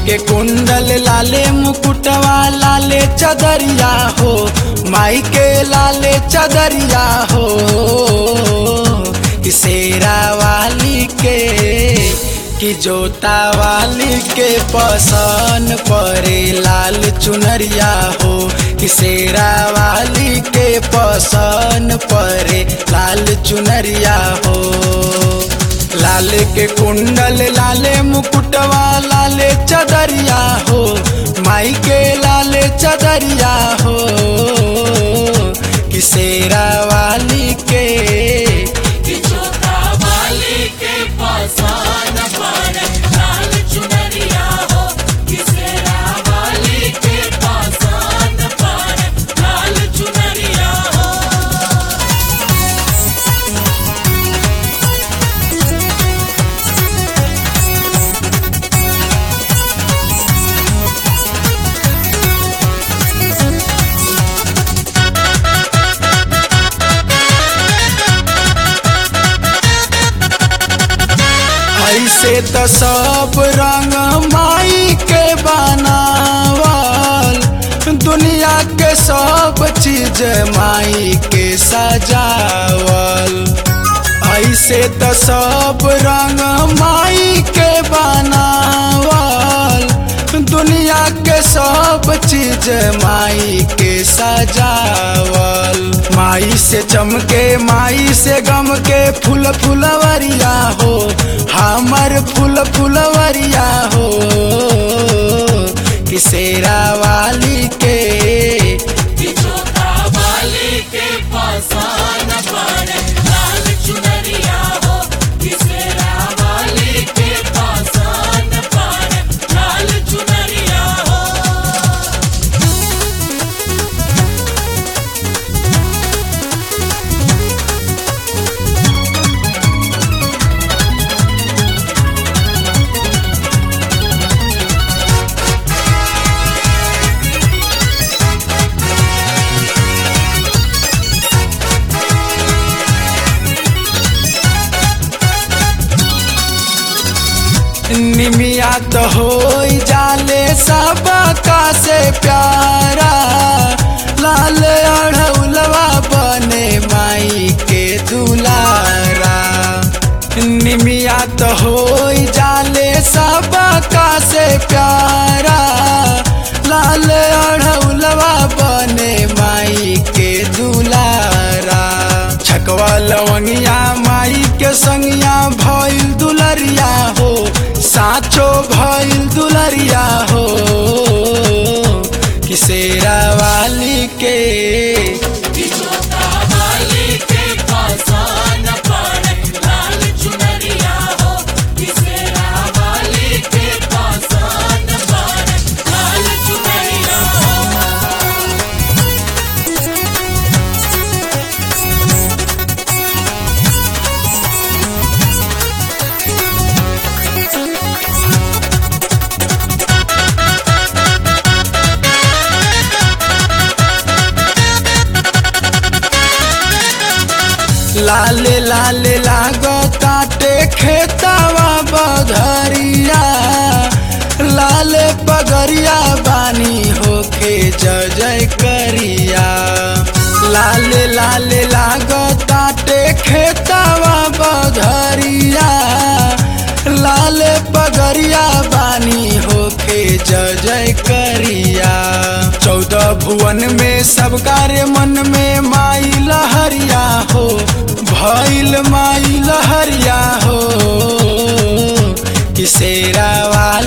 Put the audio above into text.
के कुंडल लाले मुकुटवा लाले चदरिया हो, माई के लाले चदरिया हो। कि शेरा वाली के कि जोता वाली के पसंद परे लाल चुनरिया हो। कि शेरा वाली के पसंद परे लाल चुनरिया हो। लाल के कुंडल लाले मुकुटवा लाले चदरिया हो, माई के लाले चदरिया हो। कि शेरा वाली के कि जोता वाली के पसंद परे लाल चुनरिया हो। कि शेरा वाली के पसंद परे लाल चुनरिया हो। ऐसे त सब रंग माई के बनावल, दुनिया के सब चीज माई के सजावल। ऐसे त सब रंग माई के बनावल, दुनिया के सब चीज माई के सजावल। माई से चमके माई से गम के फूल फुलवरिया हो, हमर फूल फुलवरिया हो। कि शेरा वाली के कि जोता वाली के पसंद परे लाल चुनरिया हो। कि शेरा वाली के पसंद परे लाल चुनरिया हो। निमिया तो हो जाले सबका से प्यारा, लाल अढ़ौलवा बने माई के दुलारा। निमिया तो हो जाले सबका से प्यारा, लाल अढ़ौलवा बने माई के दुलारा। छकवा लवंगिया माई के संगिया भइल दुलरिया हो, साचो भइल दुलरिया हो। कि शेरा वाली के कि जोता वाली के पसंद परे लाल चुनरिया हो। कि शेरा वाली के पसंद परे लाल चुनरिया हो। लाले लाले लागो काटे खेतावा बधरिया, लाले पगरिया बानी होके जय जय करिया। लाले लाले लागो काटे खेतावा बधरिया, लाले पगरिया बानी होके जय जय करिया। 14 भुवन में सब कार्य मन में माई लहरिया हो, भइल माई लहरिया हो। कि शेरा वाली